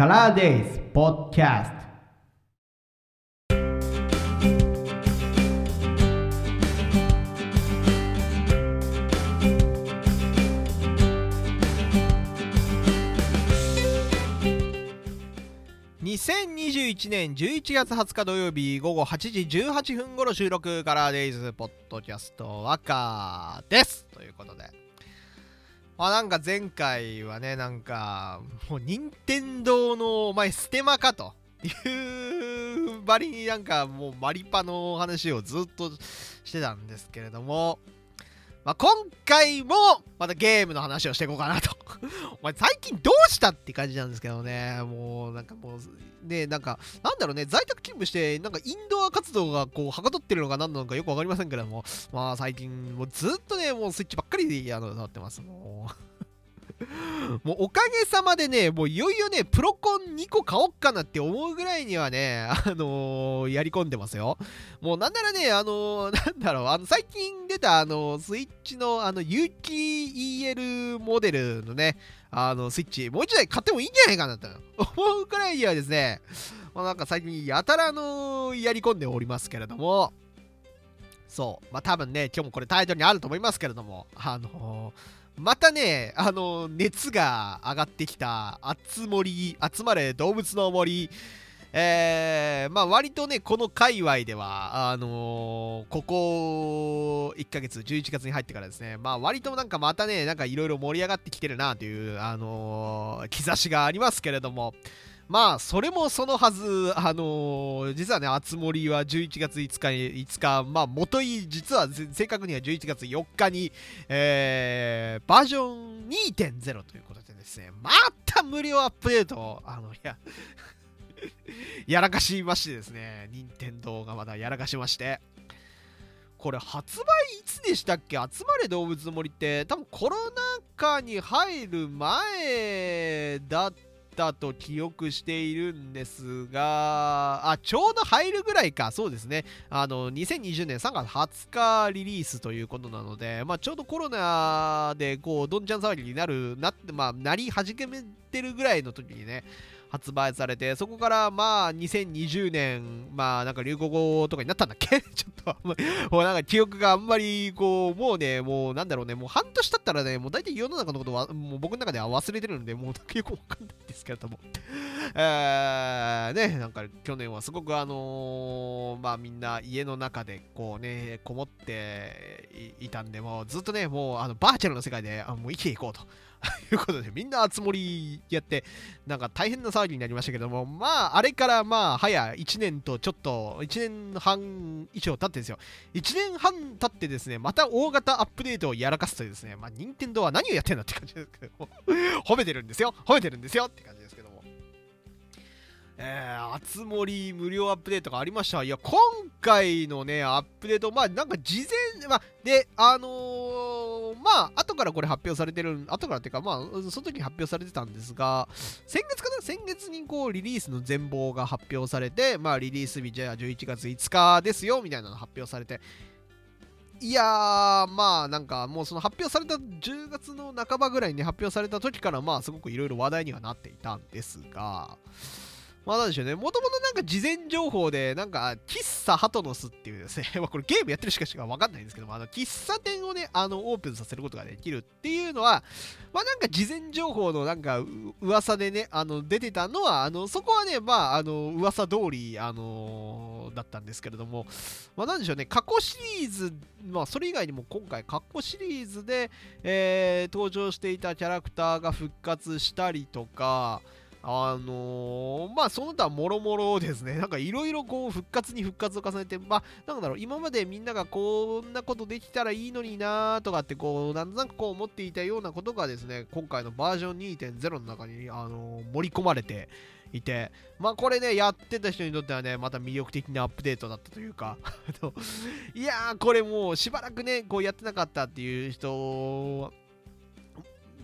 カラーデイズポッドキャスト。 2021年11月20日土曜日午後8時18分頃収録、カラーデイズポッドキャスト赤ですということで、なんか前回はね、なんかもう任天堂のお前ステマかというばりになんかもうマリパの話をずっとしてたんですけれども、今回もまたゲームの話をしていこうかなとお前最近どうしたって感じなんですけどね。もうなんかもうね、なんだろうね、在宅勤務してなんかインドア活動がこうはかどってるのか何なのかよくわかりませんけれども、最近もうずっとね、もうスイッチばっかり触ってます。もうおかげさまでね、もういよいよね、プロコン2個買おっかなって思うぐらいにはね、やり込んでますよ。もうなんならね、最近出たスイッチの有機 EL モデルのね、スイッチ、もう一台買ってもいいんじゃないかなと思うくらいにはですね、なんか最近やたらやり込んでおりますけれども、そう、多分ね、今日もこれタイトルにあると思いますけれども、またね、熱が上がってきた集まれ動物の森、割とね、この界隈では、ここ1ヶ月、11月に入ってからですね、割となんかまたね、なんかいろいろ盛り上がってきてるなという、兆しがありますけれども、それもそのはず、実はね、あつ森は11月5日、元い、実は正確には11月4日に、バージョン 2.0 ということでですね、また無料アップデートを、やらかしましてですね、任天堂がまだやらかしまして、これ発売いつでしたっけ？集まれ動物の森って多分コロナ禍に入る前だったと記憶しているんですが、ちょうど入るぐらいか。そうですね、2020年3月20日リリースということなので、ちょうどコロナでこうどんちゃん騒ぎになり始めてるぐらいの時にね発売されて、そこから2020年なんか流行語とかになったんだっけちょっともうなんか記憶があんまりこうもうなんだろうね、もう半年経ったらね、もう大体世の中のことはもう僕の中では忘れてるんで、もうよくわかんないんですけれどもね、なんか去年はすごくみんな家の中でこうねこもっていたんで、もうずっとね、もうバーチャルの世界でもう生きていこうということで、みんな集まりやってなんか大変な騒ぎになりましたけども、あれから早1年とちょっと1年半以上経ってですよ、1年半経ってですね、また大型アップデートをやらかすというですね、任天堂は何をやってんだって感じですけども褒めてるんですよって感じですけども、あつ森無料アップデートがありました。いや、今回のねアップデート、なんか事前で後からこれ発表されてる、後からっていうかその時に発表されてたんですが、先月にこうリリースの全貌が発表されて、リリース日じゃあ11月5日ですよみたいなの発表されて、いやーなんかもうその発表された10月の半ばぐらいに発表された時からすごくいろいろ話題にはなっていたんですが、なんでしょうね、もともとなんか事前情報で、なんか、喫茶ハトノスっていうですねこれゲームやってるしかわかんないんですけども、喫茶店をね、オープンさせることができるっていうのは、なんか事前情報のなんか、噂でね、出てたのは、そこはね、噂通り、だったんですけれども、なんでしょうね、過去シリーズ、それ以外にも今回、過去シリーズで、登場していたキャラクターが復活したりとか、その他もろもろですね、なんかいろいろこう復活に復活を重ねて、なんだろう、今までみんながこんなことできたらいいのになーとかってこうなんとなくこう思っていたようなことがですね、今回のバージョン 2.0 の中に盛り込まれていて、これねやってた人にとってはね、また魅力的なアップデートだったというかいやー、これもうしばらくねこうやってなかったっていう人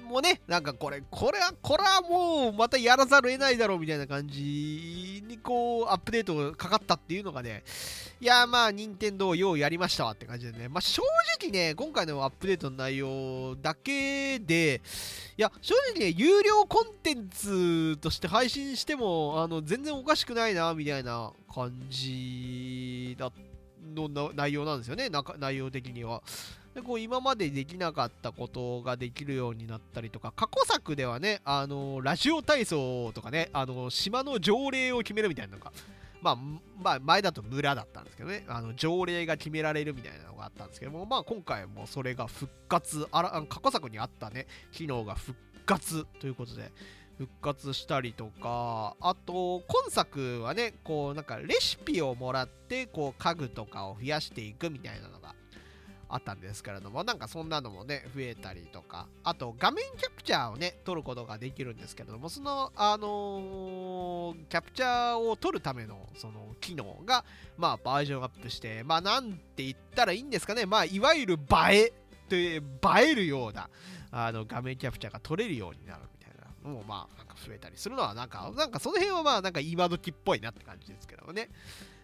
もね、なんかこれはもうまたやらざるを得ないだろうみたいな感じにこうアップデートかかったっていうのがね、いやまあ任天堂ようやりましたわって感じでね、まあ正直ね、今回のアップデートの内容だけで、いや正直ね、有料コンテンツとして配信しても全然おかしくないなみたいな感じの内容なんですよね、内容的には。でこう今までできなかったことができるようになったりとか、過去作ではね、ラジオ体操とかね、島の条例を決めるみたいなのが、まあ前だと村だったんですけどね、条例が決められるみたいなのがあったんですけども、まあ今回もそれが復活、過去作にあったね、機能が復活ということで、復活したりとか、あと今作はね、こうなんかレシピをもらってこう家具とかを増やしていくみたいなのがあったんですけれども、なんかそんなのもね増えたりとか、あと画面キャプチャーをね撮ることができるんですけれども、そのキャプチャーを撮るためのその機能がまあバージョンアップして、まあなんて言ったらいいんですかね、まあいわゆる映えるような画面キャプチャーが撮れるようになるみたいなのもまあなんか増えたりするのはなんかその辺はまあなんか今時っぽいなって感じですけどもね。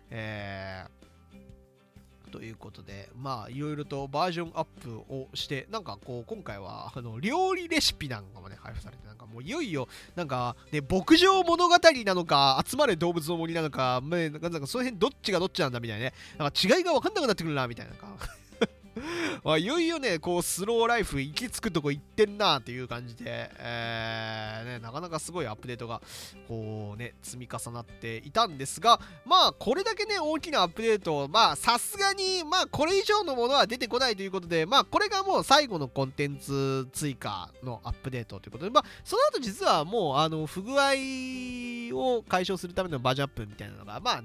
ということで、まあいろいろとバージョンアップをして、なんかこう今回は料理レシピなんかもね配布されて、なんかもういよいよなんかね、牧場物語なのか集まれ動物の森なのか、なんかその辺どっちがどっちなんだみたいなね、なんか違いが分かんなくなってくるなみたいなまあ、いよいよね、こうスローライフ行き着くとこ行ってんなっていう感じで、ね、なかなかすごいアップデートがこうね積み重なっていたんですが、まあこれだけね大きなアップデート、まあさすがにまあこれ以上のものは出てこないということで、まあこれがもう最後のコンテンツ追加のアップデートということで、まあその後実はもう不具合を解消するためのバージョンアップみたいなのがまあ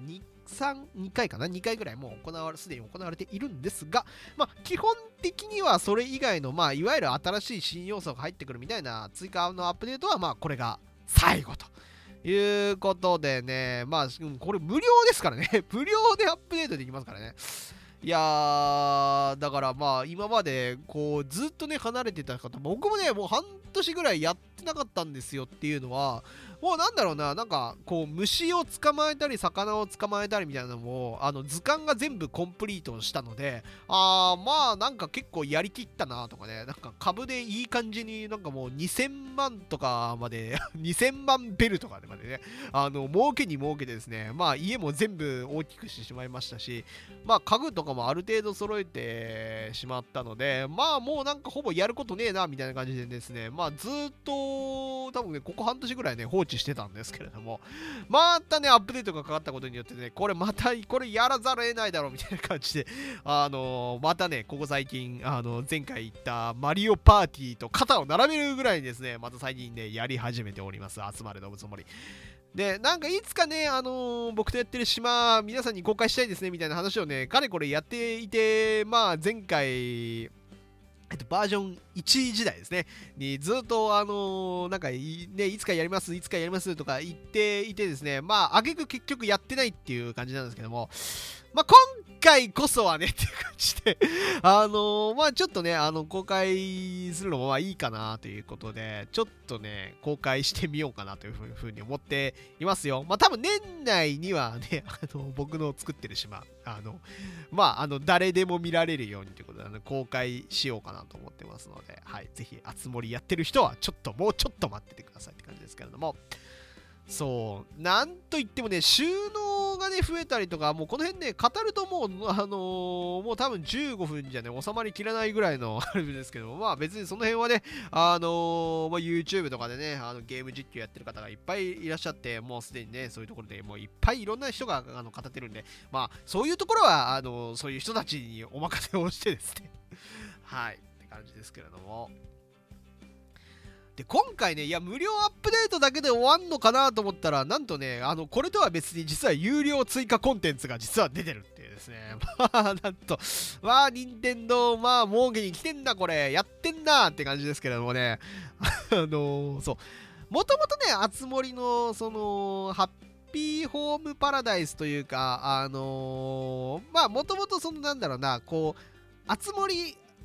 2回かな、2回ぐらいもうすでに行われているんですが、まあ基本的にはそれ以外のまあいわゆる新しい新要素が入ってくるみたいな追加のアップデートはまあこれが最後ということでね、まあこれ無料ですからね無料でアップデートできますからね。いやー、だからまあ今までこうずっとね離れてた方、僕もねもう半年ぐらいやってなかったんですよっていうのは、もうなんだろうな、なんかこう虫を捕まえたり魚を捕まえたりみたいなのも図鑑が全部コンプリートしたので、まあなんか結構やりきったなとかね、なんか株でいい感じになんかもう2000万とかまで2000万ベルとかまでね儲けに儲けてですね、まあ家も全部大きくしてしまいましたし、まあ家具とかもある程度揃えてしまったので、まあもうなんかほぼやることねえなみたいな感じでですね、まあずっと多分ねここ半年ぐらいね放置してたんですけれども、またねアップデートがかかったことによってね、これやらざるを得ないだろうみたいな感じでまたねここ最近前回言ったマリオパーティーと肩を並べるぐらいにですね、また最近ねやり始めております。集まれ動物の森で、なんかいつかね、僕とやってる島、皆さんに公開したいですねみたいな話をね、かれこれやっていて、まあ前回、バージョン1時代ですね、にずっとなんかね、いつかやりますとか言っていてですね、まあ、挙句結局やってないっていう感じなんですけども、まあ、今回こそはねっていう感じでまあちょっとね公開するのもまあいいかなということで、ちょっとね公開してみようかなというふうに思っていますよ。まあ多分年内にはね僕の作ってる島まあ誰でも見られるようにということで公開しようかなと思ってますので、はい、ぜひあつ森やってる人はもうちょっと待っててくださいって感じですけれども、そうなんといってもね収納がね増えたりとか、もうこの辺ね語るともうもう多分15分じゃね収まりきらないぐらいのあれですけども、まあ別にその辺はねまあ、YouTube とかでねゲーム実況やってる方がいっぱいいらっしゃって、もうすでにねそういうところでもういっぱいいろんな人が語ってるんで、まあそういうところはそういう人たちにお任せをしてですねはいって感じですけれども、で今回ね、いや無料アップデートだけで終わんのかなと思ったら、なんとねこれとは別に実は有料追加コンテンツが実は出てるっていうですねまあなんとまあ任天堂まあ儲けに来てんだこれやってんなって感じですけれどもねそうもともとねあつ森のそのハッピーホームパラダイスというかまあもともとそのなんだろうなこうあつ森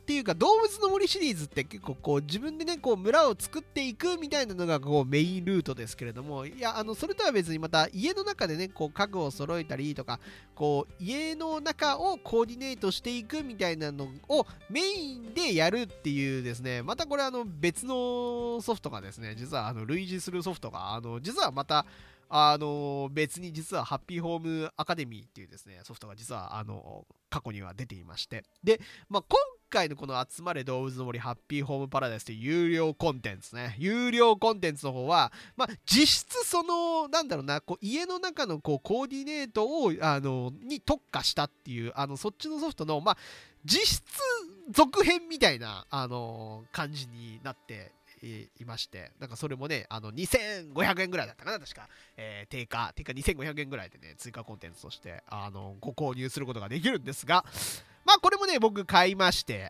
っていうか動物の森シリーズって結構こう自分でねこう村を作っていくみたいなのがこうメインルートですけれども、いやそれとは別にまた家の中でねこう家具を揃えたりとかこう家の中をコーディネートしていくみたいなのをメインでやるっていうですね、またこれ別のソフトがですね、実は類似するソフトが実はまた別に実はハッピーホームアカデミーっていうですねソフトが実は過去には出ていまして、で、まあ、今回のこの集まれ動物の森ハッピーホームパラダイスという有料コンテンツね、有料コンテンツの方は、まあ、実質そのなんだろうなこう家の中のこうコーディネートをに特化したっていうそっちのソフトのまあ実質続編みたいな感じになっていまして、なんかそれもね2500円ぐらいだったかな確か、定価2500円ぐらいでね追加コンテンツとしてご購入することができるんですが、まあこれもね僕買いまして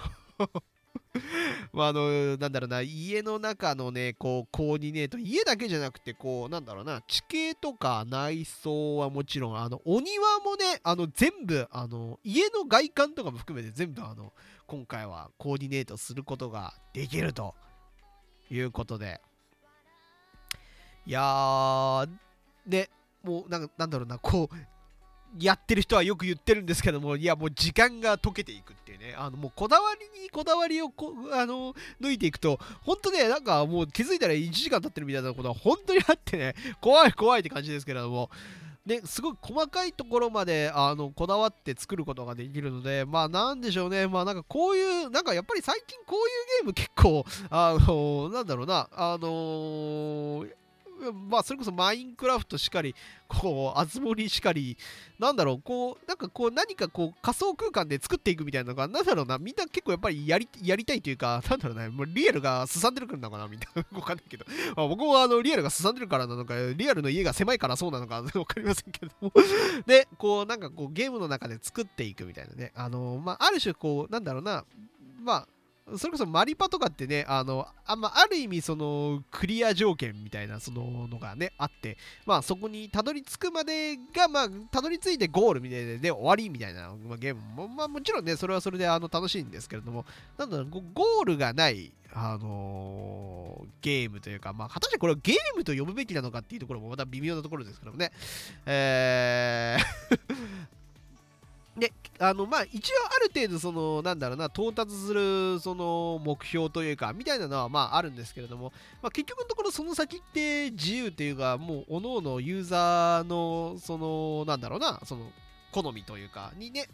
まあなんだろうな家の中のねこうコーディネート、家だけじゃなくてこうなんだろうな地形とか内装はもちろんお庭もね全部家の外観とかも含めて全部今回はコーディネートすることができるということで、いやーねもうなんだろうなこうやってる人はよく言ってるんですけども、いやもう時間が溶けていくっていうね、もうこだわりにこだわりを抜いていくと本当ねなんかもう気づいたら1時間経ってるみたいなことは本当にあってね、怖い怖いって感じですけれどもね、すごい細かいところまでこだわって作ることができるので、まあなんでしょうね、まあなんかこういうなんかやっぱり最近こういうゲーム結構なんだろうなまあそれこそマインクラフトしかりこうあつ森しかりなんだろうこうなんかこう何かこう仮想空間で作っていくみたいなのがなんだろうな、みんな結構やっぱりやりたいというかなんだろうね、もうリアルがすさんでるからなのかなみんなわかんないけど、まあ、僕もリアルがすさんでるからなのかリアルの家が狭いからそうなのかわかりませんけどもでこうなんかこうゲームの中で作っていくみたいなねまあある種こうなんだろうなまあそれこそマリパとかってねある意味そのクリア条件みたいなそののがねあって、まあそこにたどり着くまでがまあたどり着いてゴールみたいで終わりみたいな、まあ、ゲームもまあもちろんねそれはそれで楽しいんですけれども、なんだろうゴールがないゲームというか、まあ果たしてこれをゲームと呼ぶべきなのかっていうところもまた微妙なところですけどもねでまあ一応ある程度そのなんだろうな到達するその目標というかみたいなのはまああるんですけれども、まあ、結局のところその先って自由というかもう各々ユーザーのそのなんだろうなその好みというかにね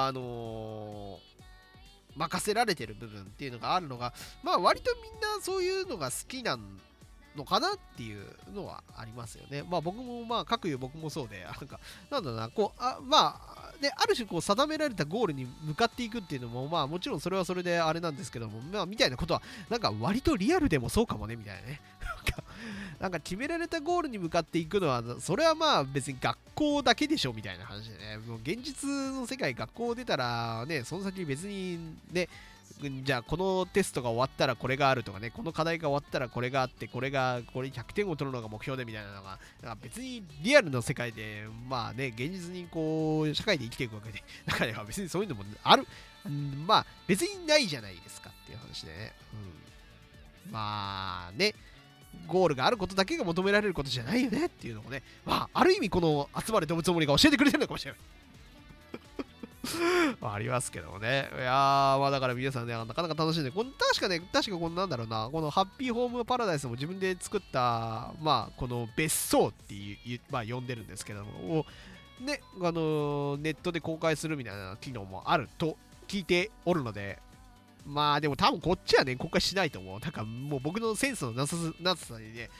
任せられてる部分っていうのがあるのがまあ割とみんなそういうのが好きなんのかなっていうのはありますよね。まあ僕もまあ各有僕もそうでなんだろうなこうまあである種こう定められたゴールに向かっていくっていうのもまあもちろんそれはそれであれなんですけども、まあみたいなことはなんか割とリアルでもそうかもねみたいなねなんか決められたゴールに向かっていくのはそれはまあ別に学校だけでしょみたいな話でね、もう現実の世界学校出たらねその先別にねじゃあこのテストが終わったらこれがあるとかね、この課題が終わったらこれがあってこれ100点を取るのが目標でみたいなのがなんか別にリアルの世界でまあね現実にこう社会で生きていくわけで中では別にそういうのもある、まあ別にないじゃないですかっていう話でね、まあねゴールがあることだけが求められることじゃないよねっていうのもね、まあある意味この集まれ動物の森が教えてくれてるのかもしれないありますけどもね。いやー、まあだから皆さんね、なかなか楽しんで、確かこのなんだろうな、このハッピーホームパラダイスも自分で作った、まあこの別荘っていう、まあ呼んでるんですけども、ね、ネットで公開するみたいな機能もあると聞いておるので、まあでも多分こっちはね公開しないと思う。なんかもう僕のセンスのなさにね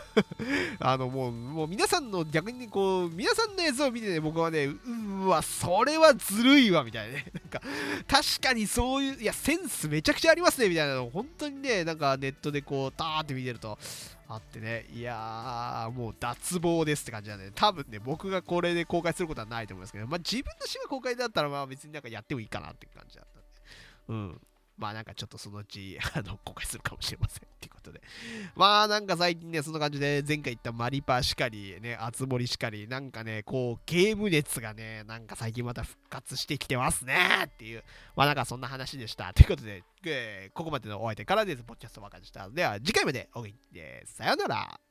もう皆さんの逆にこう皆さんのやつを見てね僕はねうわそれはずるいわみたいなね、なんか確かにそういういやセンスめちゃくちゃありますねみたいなの本当にねなんかネットでこうターって見てるとあってね、いやーもう脱帽ですって感じなんで、ね、多分ね僕がこれで公開することはないと思いますけど、まあ自分の島公開だったらまあ別になんかやってもいいかなって感じだったんで、 まあなんかちょっとそのうち公開するかもしれませんっていうことで、まあなんか最近ねそんな感じで、前回言ったマリパしかりね、あつ森しかり、なんかねこうゲーム熱がねなんか最近また復活してきてますねっていう、まあなんかそんな話でしたということで、ここまでのお相手からです。ポッドキャストばかりでした。では次回までお元気でさよなら。